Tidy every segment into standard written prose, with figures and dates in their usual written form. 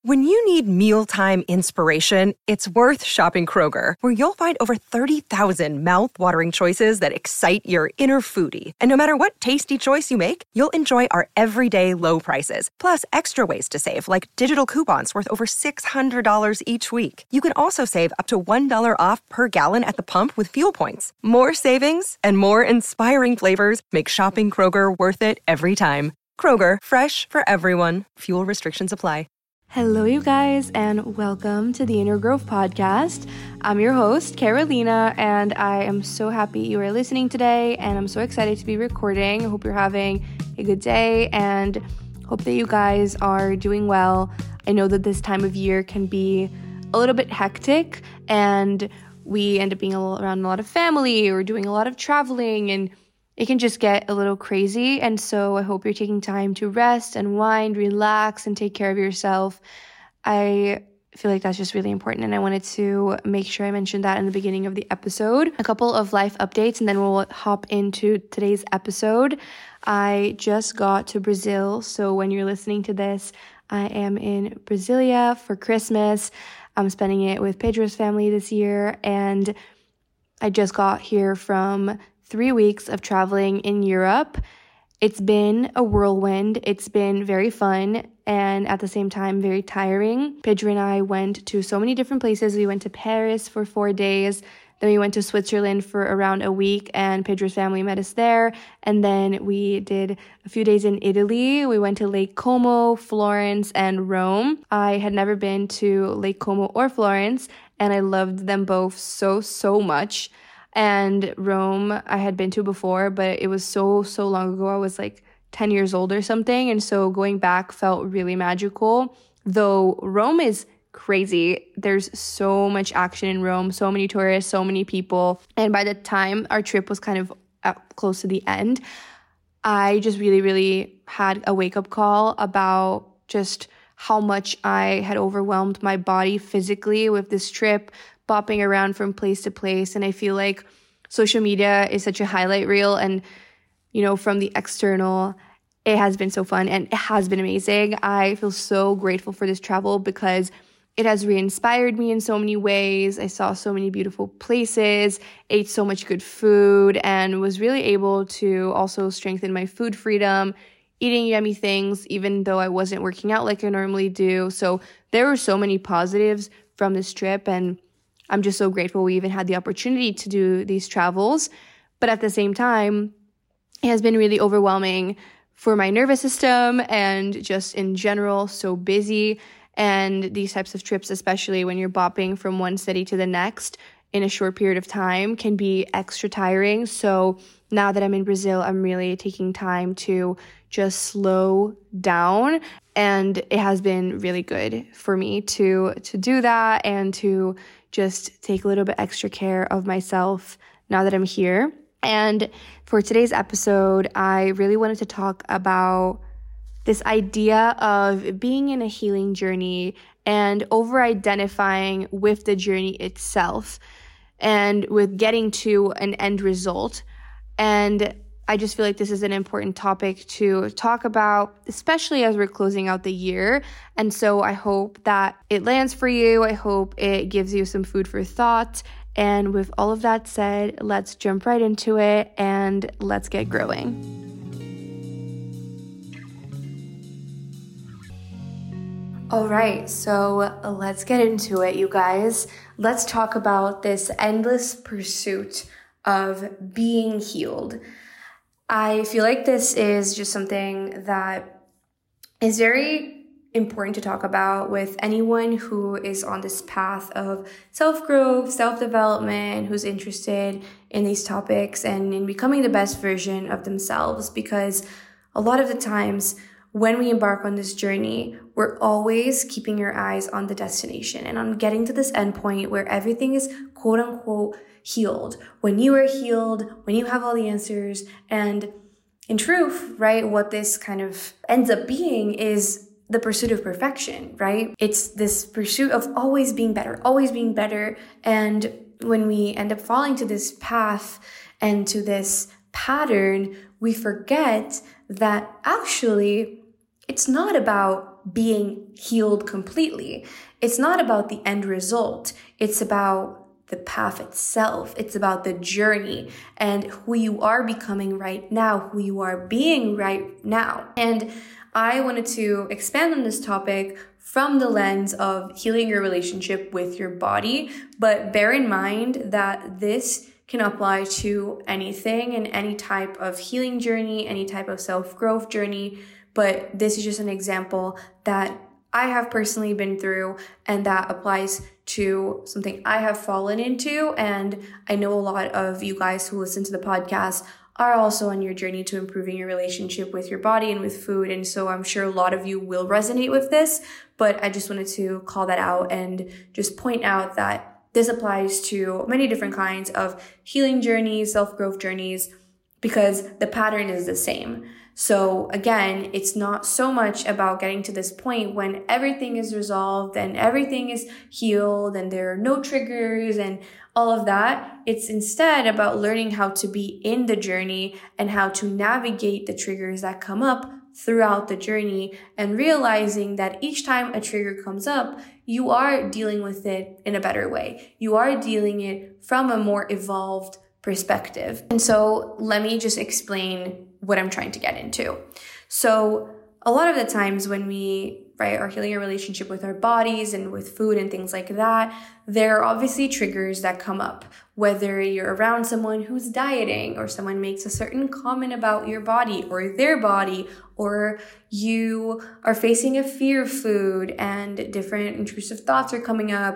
When you need mealtime inspiration, it's worth shopping Kroger, where you'll find over 30,000 mouth-watering choices that excite your inner foodie. And no matter what tasty choice you make, you'll enjoy our everyday low prices, plus extra ways to save, like digital coupons worth over $600 each week. You can also save up to $1 off per gallon at the pump with fuel points. More savings and more inspiring flavors make shopping Kroger worth it every time. Kroger, fresh for everyone. Fuel restrictions apply. Hello, you guys, and welcome to the Inner Growth Podcast. I'm your host, Carolina, and I am so happy you are listening today, and I'm so excited to be recording. I hope you're having a good day, and hope that you guys are doing well. I know that this time of year can be a little bit hectic, and we end up being around a lot of family or doing a lot of traveling, and it can just get a little crazy, and so I hope you're taking time to rest, unwind, relax, and take care of yourself. I feel like that's just really important, and I wanted to make sure I mentioned that in the beginning of the episode. A couple of life updates, and then we'll hop into today's episode. I just got to Brazil, so when you're listening to this, I am in Brasilia for Christmas. I'm spending it with Pedro's family this year, and I just got here from 3 weeks of traveling in Europe. It's been a whirlwind. It's been very fun and at the same time very tiring. Pedro and I went to so many different places. We went to Paris for 4 days. Then we went to Switzerland for around a week and Pedro's family met us there. And then we did a few days in Italy. We went to Lake Como, Florence, and Rome. I had never been to Lake Como or Florence and I loved them both so much. And Rome, I had been to before, but it was so long ago. I was like 10 years old or something. And so going back felt really magical. Though Rome is crazy. There's so much action in Rome, so many tourists, so many people. And by the time our trip was kind of close to the end, I just really had a wake-up call about just how much I had overwhelmed my body physically with this trip, bopping around from place to place. And I feel like social media is such a highlight reel. And, you know, from the external, it has been so fun and it has been amazing. I feel so grateful for this travel because it has re-inspired me in so many ways. I saw so many beautiful places, ate so much good food, and was really able to also strengthen my food freedom, eating yummy things, even though I wasn't working out like I normally do. So there were so many positives from this trip, and I'm just so grateful we even had the opportunity to do these travels. But at the same time, it has been really overwhelming for my nervous system and just in general, so busy. And these types of trips, especially when you're bopping from one city to the next in a short period of time, can be extra tiring. So now that I'm in Brazil, I'm really taking time to just slow down. And it has been really good for me to do that and to just take a little bit extra care of myself now that I'm here. And for today's episode, I really wanted to talk about this idea of being in a healing journey and over-identifying with the journey itself and with getting to an end result. And I just feel like this is an important topic to talk about, especially as we're closing out the year. And so I hope that it lands for you. I hope it gives you some food for thought. And with all of that said, let's jump right into it and let's get growing. All right, so let's get into it, you guys. Let's talk about this endless pursuit of being healed. I feel like this is just something that is very important to talk about with anyone who is on this path of self-growth, self-development, who's interested in these topics and in becoming the best version of themselves. Because a lot of the times when we embark on this journey, we're always keeping your eyes on the destination and on getting to this endpoint where everything is quote unquote healed. When you are healed, when you have all the answers. And in truth, right, what this kind of ends up being is the pursuit of perfection, right? It's this pursuit of always being better. And when we end up falling to this path and to this pattern, we forget that actually it's not about being healed completely. It's not about the end result. It's about the path itself. It's about the journey and who you are becoming right now, who you are being right now. And I wanted to expand on this topic from the lens of healing your relationship with your body, but bear in mind that this can apply to anything and any type of healing journey, any type of self-growth journey. But this is just an example that I have personally been through, and that applies to something I have fallen into. And I know a lot of you guys who listen to the podcast are also on your journey to improving your relationship with your body and with food. And so I'm sure a lot of you will resonate with this, but I just wanted to call that out and just point out that this applies to many different kinds of healing journeys, self-growth journeys, because the pattern is the same. So again, it's not so much about getting to this point when everything is resolved and everything is healed and there are no triggers and all of that. It's instead about learning how to be in the journey and how to navigate the triggers that come up throughout the journey, and realizing that each time a trigger comes up, you are dealing with it in a better way. You are dealing it from a more evolved perspective. And so let me just explain what I'm trying to get into. So a lot of the times when we are healing a relationship with our bodies and with food and things like that, there are obviously triggers that come up. Whether you're around someone who's dieting, or someone makes a certain comment about your body or their body, or you are facing a fear of food and different intrusive thoughts are coming up,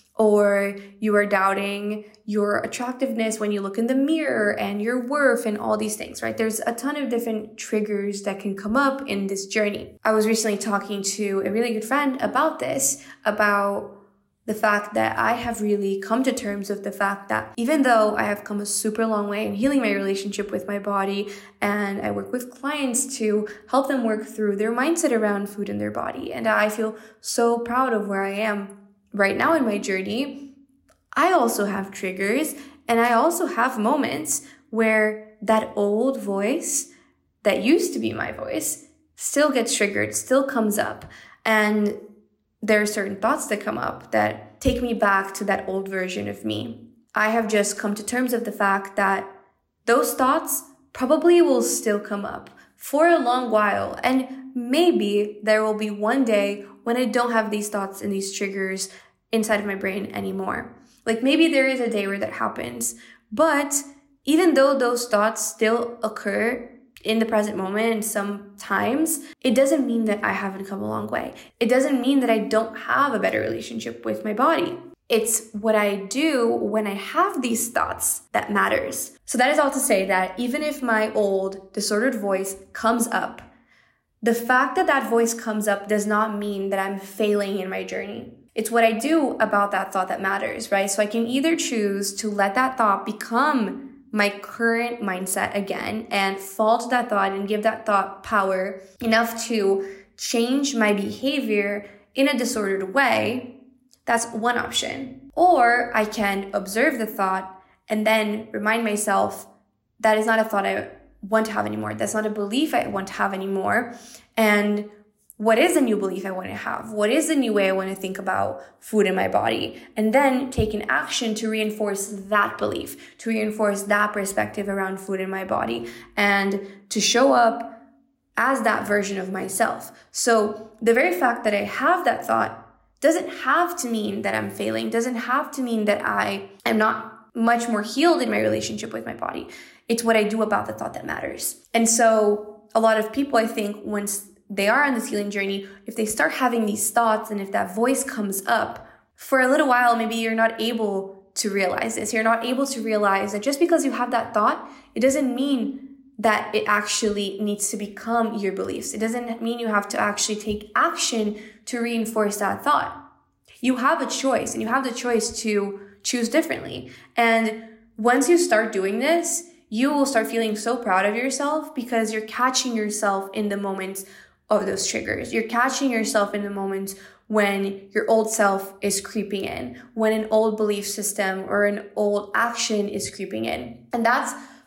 or you are doubting your attractiveness when you look in the mirror and your worth and all these things, right? There's a ton of different triggers that can come up in this journey. I was recently talking to a really good friend about this, about the fact that I have really come to terms with the fact that even though I have come a super long way in healing my relationship with my body, and I work with clients to help them work through their mindset around food and their body, and I feel so proud of where I am right now in my journey, I also have triggers, and I also have moments where that old voice that used to be my voice still gets triggered, still comes up. And there are certain thoughts that come up that take me back to that old version of me. I have just come to terms with the fact that those thoughts probably will still come up for a long while. And maybe there will be one day when I don't have these thoughts and these triggers inside of my brain anymore. Like maybe there is a day where that happens, but even though those thoughts still occur in the present moment and sometimes, it doesn't mean that I haven't come a long way. It doesn't mean that I don't have a better relationship with my body. It's what I do when I have these thoughts that matters. So that is all to say that even if my old disordered voice comes up, the fact that that voice comes up does not mean that I'm failing in my journey. It's what I do about that thought that matters, right? So I can either choose to let that thought become my current mindset again and fall to that thought and give that thought power enough to change my behavior in a disordered way. That's one option. Or I can observe the thought and then remind myself that is not a thought I want to have anymore. That's not a belief I want to have anymore. And what is the new belief I want to have? What is the new way I want to think about food in my body? And then take an action to reinforce that belief, to reinforce that perspective around food in my body, and to show up as that version of myself. So the very fact that I have that thought doesn't have to mean that I'm failing, doesn't have to mean that I am not much more healed in my relationship with my body. It's what I do about the thought that matters. And so a lot of people, I think, once they are on this healing journey, if they start having these thoughts and if that voice comes up, for a little while, maybe you're not able to realize this. You're not able to realize that just because you have that thought, it doesn't mean that it actually needs to become your beliefs. It doesn't mean you have to actually take action to reinforce that thought. You have a choice, and you have the choice to choose differently. And once you start doing this, you will start feeling so proud of yourself because you're catching yourself in the moments of those triggers. You're catching yourself in the moments when your old self is creeping in, when an old belief system or an old action is creeping in. And that's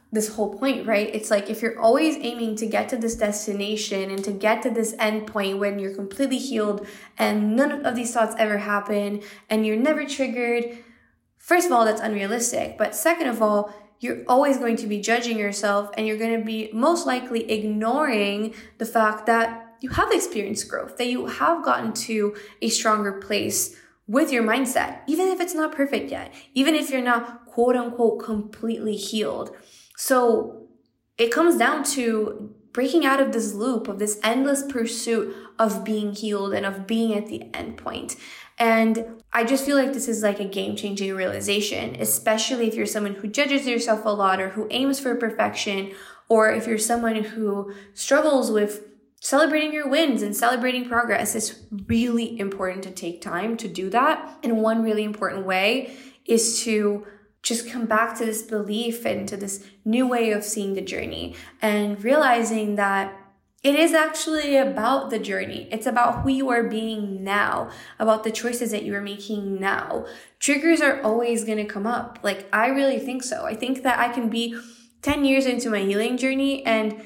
this whole point, right? It's like if you're always aiming to get to this destination and to get to this end point when you're completely healed and none of these thoughts ever happen and you're never triggered, first of all, that's unrealistic. But second of all, you're always going to be judging yourself and you're going to be most likely ignoring the fact that you have experienced growth, that you have gotten to a stronger place with your mindset, even if it's not perfect yet, even if you're not quote unquote completely healed. So it comes down to breaking out of this loop of this endless pursuit of being healed and of being at the end point. And I just feel like this is like a game-changing realization, especially if you're someone who judges yourself a lot or who aims for perfection, or if you're someone who struggles with celebrating your wins and celebrating progress. It's really important to take time to do that. And one really important way is to just come back to this belief and to this new way of seeing the journey and realizing that it is actually about the journey. It's about who you are being now, about the choices that you are making now. Triggers are always going to come up. Like, I really think so. I think that I can be 10 years into my healing journey and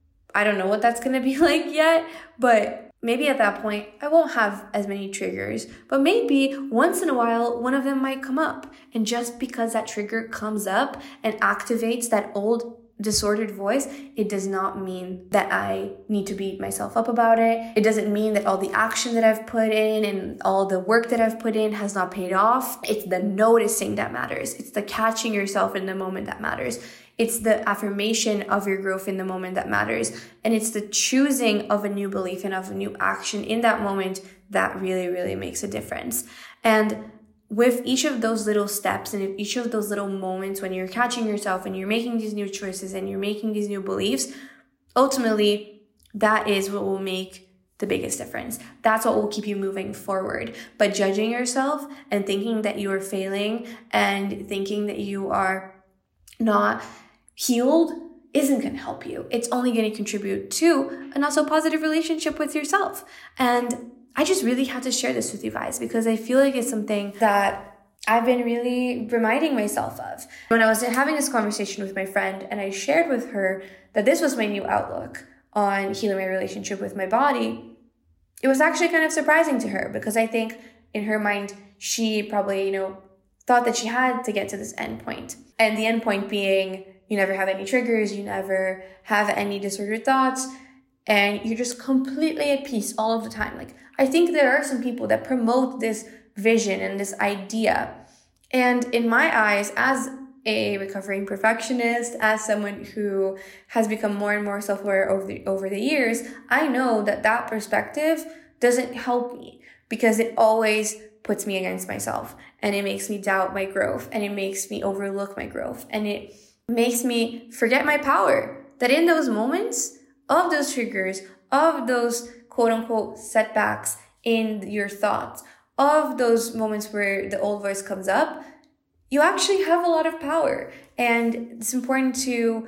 I don't know what that's going to be like yet, but maybe at that point, I won't have as many triggers, but maybe once in a while, one of them might come up. And just because that trigger comes up and activates that old disordered voice, it does not mean that I need to beat myself up about it. It doesn't mean that all the action that I've put in and all the work that I've put in has not paid off. It's the noticing that matters. It's the catching yourself in the moment that matters. It's the affirmation of your growth in the moment that matters. And it's the choosing of a new belief and of a new action in that moment that really, really makes a difference. And with each of those little steps and each of those little moments when you're catching yourself and you're making these new choices and you're making these new beliefs, ultimately, that is what will make the biggest difference. That's what will keep you moving forward. But judging yourself and thinking that you are failing and thinking that you are not healed isn't going to help you. It's only going to contribute to a not so positive relationship with yourself. And I just really had to share this with you guys because I feel like it's something that I've been really reminding myself of. When I was having this conversation with my friend and I shared with her that this was my new outlook on healing my relationship with my body, it was actually kind of surprising to her because I think in her mind, she probably, thought that she had to get to this end point. And the end point being you never have any triggers, you never have any disordered thoughts, and you're just completely at peace all of the time. Like, I think there are some people that promote this vision and this idea. And in my eyes, as a recovering perfectionist, as someone who has become more and more self-aware over the years, I know that perspective doesn't help me because it always puts me against myself and it makes me doubt my growth and it makes me overlook my growth and it makes me forget my power. That in those moments of those triggers, of those quote unquote setbacks in your thoughts, of those moments where the old voice comes up, you actually have a lot of power. And it's important to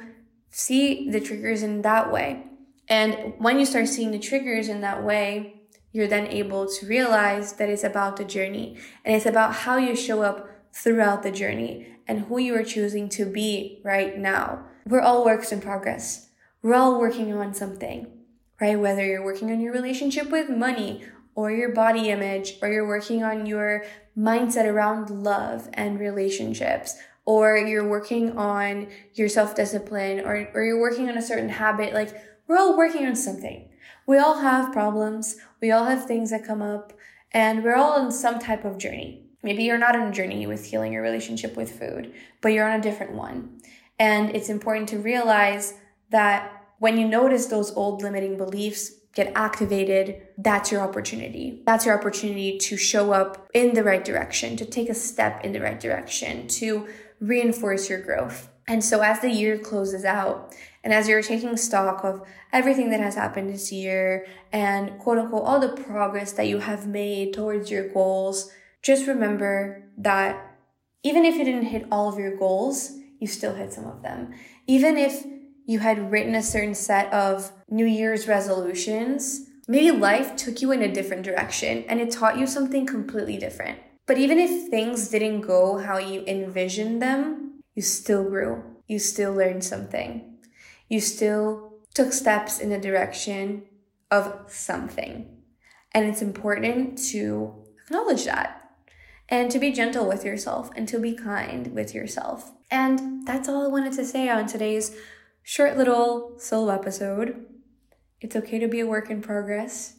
see the triggers in that way. And when you start seeing the triggers in that way, you're then able to realize that it's about the journey and it's about how you show up throughout the journey and who you are choosing to be right now. We're all works in progress. We're all working on something, right? Whether you're working on your relationship with money or your body image, or you're working on your mindset around love and relationships, or you're working on your self-discipline, or you're working on a certain habit, like we're all working on something. We all have problems. We all have things that come up, and we're all on some type of journey. Maybe you're not on a journey with healing your relationship with food, but you're on a different one. And it's important to realize that when you notice those old limiting beliefs get activated, that's your opportunity. That's your opportunity to show up in the right direction, to take a step in the right direction, to reinforce your growth. And so as the year closes out, and as you're taking stock of everything that has happened this year and quote unquote all the progress that you have made towards your goals, just remember that even if you didn't hit all of your goals, you still hit some of them. Even if you had written a certain set of New Year's resolutions, maybe life took you in a different direction and it taught you something completely different. But even if things didn't go how you envisioned them, you still grew. you still learned something. You still took steps in the direction of something. And it's important to acknowledge that and to be gentle with yourself and to be kind with yourself. And that's all I wanted to say on today's short little solo episode. It's okay to be a work in progress.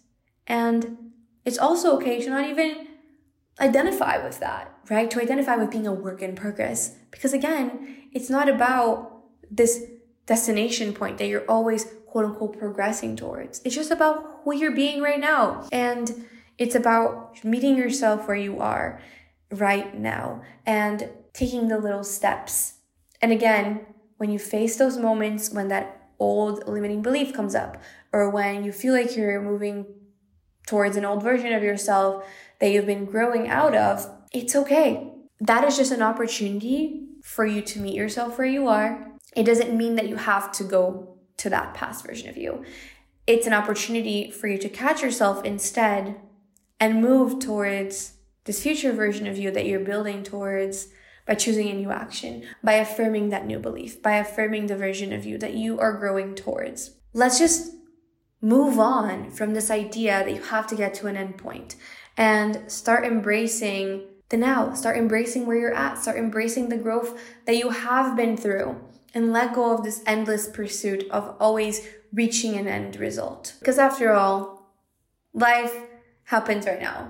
And it's also okay to not even identify with that, right? To identify with being a work in progress. Because again, it's not about this destination point that you're always quote unquote progressing towards. It's just about who you're being right now. And it's about meeting yourself where you are right now and taking the little steps. And again, when you face those moments when that old limiting belief comes up, or when you feel like you're moving towards an old version of yourself that you've been growing out of, it's okay. That is just an opportunity for you to meet yourself where you are. It doesn't mean that you have to go to that past version of you. It's an opportunity for you to catch yourself instead and move towards this future version of you that you're building towards by choosing a new action, by affirming that new belief, by affirming the version of you that you are growing towards. Let's just move on from this idea that you have to get to an end point and start embracing the now. Start embracing where you're at. Start embracing the growth that you have been through, and let go of this endless pursuit of always reaching an end result. Because after all, life happens right now.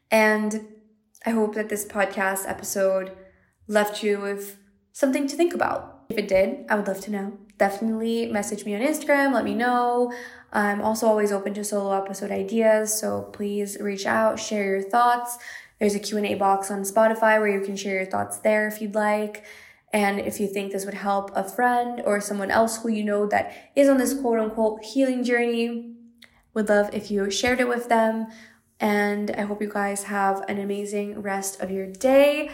And I hope that this podcast episode left you with something to think about. If it did, I would love to know. Definitely message me on Instagram, let me know. I'm also always open to solo episode ideas, so please reach out, share your thoughts. There's a Q&A box on Spotify where you can share your thoughts there if you'd like. And if you think this would help a friend or someone else who you know that is on this quote-unquote healing journey, would love if you shared it with them. And I hope you guys have an amazing rest of your day.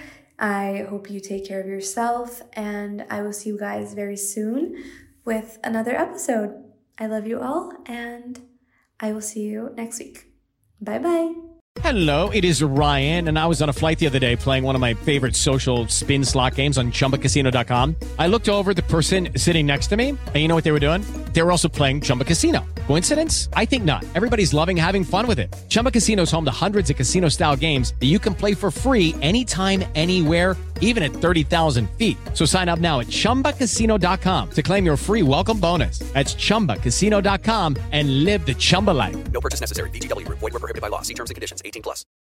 I hope you take care of yourself, and I will see you guys very soon with another episode. I love you all, and I will see you next week. Bye-bye. Hello, it is Ryan, and I was on a flight the other day playing one of my favorite social spin slot games on ChumbaCasino.com. I looked over at the person sitting next to me, and you know what they were doing? They were also playing Chumba Casino. Coincidence? I think not. Everybody's loving having fun with it. Chumba Casino is home to hundreds of casino-style games that you can play for free anytime, anywhere, even at 30,000 feet. So sign up now at ChumbaCasino.com to claim your free welcome bonus. That's ChumbaCasino.com and live the Chumba life. No purchase necessary. VGW Group. Void where prohibited by law. See terms and conditions. 18+.